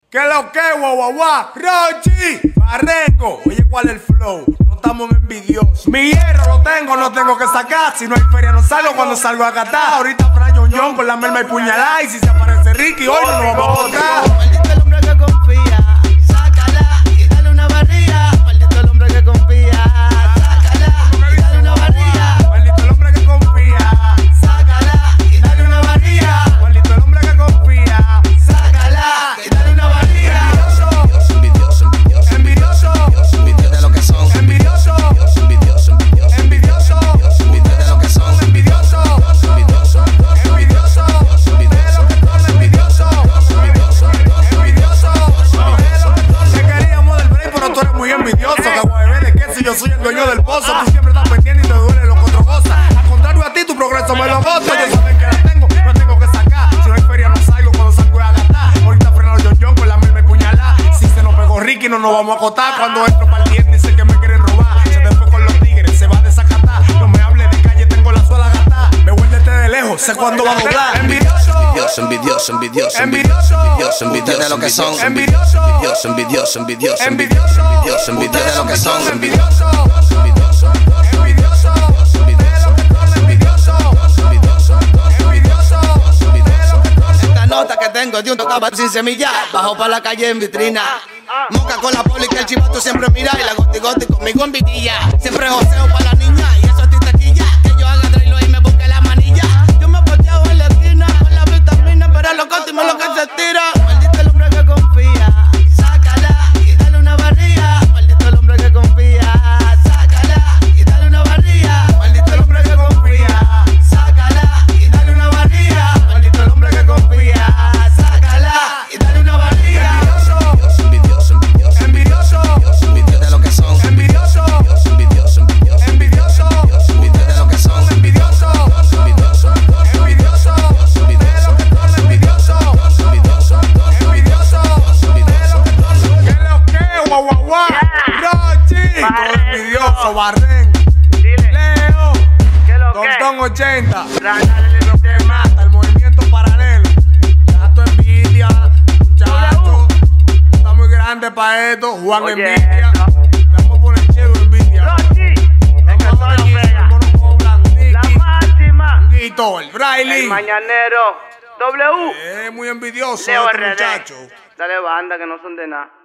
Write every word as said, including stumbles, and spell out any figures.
¿Qué lo que, guau, guau, guau? Rochi, Barrengo. Oye, ¿cuál es el flow? No estamos envidiosos. Mi hierro lo tengo, no tengo que sacar. Si no hay feria, no salgo cuando salgo a catar. Ahorita Fran John John con la merma y puñalada. Y si se aparece Ricky, hoy no nos vamos a botar. Maldito el hombre que confía. Sácala y dale una barriga. Maldito el hombre que confía. Sácala y dale una barriga. Maldito el hombre que confía. Sácala y dale una barriga. Maldito el hombre que confía. Sácala y dale una barriga. Envidioso, envidioso, envidioso, Envidioso de lo que son. envidioso, Envidioso, envidioso, envidioso, envidioso de lo que son. envidioso, Envidioso, envidioso, envidioso, envidioso, envidioso, envidioso. Te queríamos del break, pero tú eres muy envidioso. Que guay, de que si yo soy el dueño del pozo, tú siempre estás pendiente y te duele lo que otro cosa. Al contrario a ti, tu progreso me lo gozo. Yo saben que la tengo, no tengo que sacar. Si no hay feria, no salgo, cuando salgo a gastar. Ahorita frenado John John con la merma y puñalada. Si se nos pegó Ricky, no nos vamos a acotar. Cuando entro para el diez, dice que me quieren robar. Se te fue con los tigres, se va a desacatar. No me hables de calle, tengo la suela gastada. Me huéldete de lejos, sé cuándo va a doblar. Envidioso, envidioso, envidioso, envidioso, envidioso, envidioso, envidioso de lo que son. envidioso, Envidioso, envidioso, envidioso, envidioso, envidioso, envidioso de lo que son. envidioso, Envidioso, envidioso, envidioso, envidioso, envidioso, envidioso, envidioso. Esta nota que tengo de un tocaba sin semilla. Bajo para la calle en vitrina. Moca con la poli que el chivato siempre mira. Y la goti goti conmigo en vidilla. Siempre joseo para la niña. Y eso a ti te quilla. Que yo haga trailo y me busque la manilla. Yo me apoyado en la esquina con la vitamina. Pero los cóstimos lo que se tira. Maldito el hombre que confía. Sácala y dale una barriga. Maldito el hombre que confía. Sácala y dale una barriga. Maldito el hombre que confía. Sácala y dale una barriga. Maldito el hombre que confía. Sácala y dale una barriga. Envidioso, envidioso, envidioso, envidioso de lo que son. envidioso, Envidioso, envidioso, envidioso, envidioso de lo que son. envidioso, Envidioso, envidioso, envidioso, envidioso, envidioso, envidioso. envidioso. ¿Qué lo que, guau, guau, guau? Rochi, todo envidioso, Barren. Dile, Leo, ¿qué lo que? Tontón ochenta. Dale lo que más. Mata el movimiento paralelo. Gato envidia, muchacho. Está muy grande para esto. Juan Oye, envidia. eso. Estamos por el chego envidia. Rochi, es que todo lo pega. La máxima. Guito, el Braille. El mañanero. W. Es muy envidioso Leo este R D. muchacho. Dale banda que no son de nada.